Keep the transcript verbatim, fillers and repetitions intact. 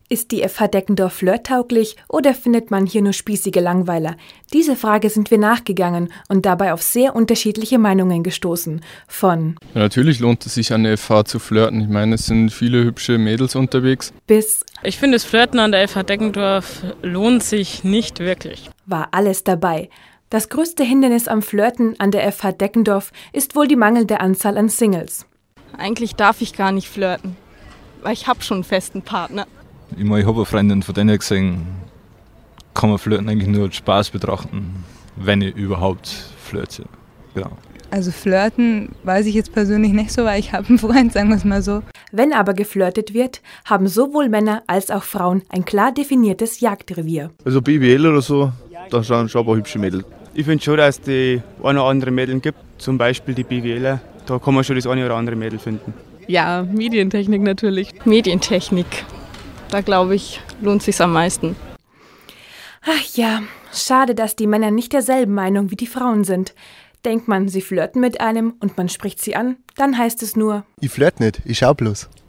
Ist die F H Deckendorf flirttauglich oder findet man hier nur spießige Langweiler? Diese Frage sind wir nachgegangen und dabei auf sehr unterschiedliche Meinungen gestoßen. Von ja, natürlich lohnt es sich an der F H zu flirten. Ich meine, es sind viele hübsche Mädels unterwegs. Bis ich finde, das Flirten an der F H Deckendorf lohnt sich nicht wirklich. War alles dabei. Das größte Hindernis am Flirten an der F H Deckendorf ist wohl die mangelnde Anzahl an Singles. Eigentlich darf ich gar nicht flirten, weil ich habe schon einen festen Partner. Ich meine, ich habe eine Freundin, von der gesehen, kann man Flirten eigentlich nur als Spaß betrachten, wenn ich überhaupt flirte. Genau. Also flirten weiß ich jetzt persönlich nicht so, weil ich habe einen Freund, sagen wir es mal so. Wenn aber geflirtet wird, haben sowohl Männer als auch Frauen ein klar definiertes Jagdrevier. Also B W L oder so, da schauen schon ein paar hübsche Mädels. Ich finde schon, dass es die ein oder andere Mädel gibt, zum Beispiel die B W Ler. Da kann man schon das eine oder andere Mädel finden. Ja, Medientechnik natürlich. Medientechnik. Da glaube ich, lohnt sich's am meisten. Ach ja, schade, dass die Männer nicht derselben Meinung wie die Frauen sind. Denkt man, sie flirten mit einem und man spricht sie an, dann heißt es nur: Ich flirt nicht, ich schau bloß.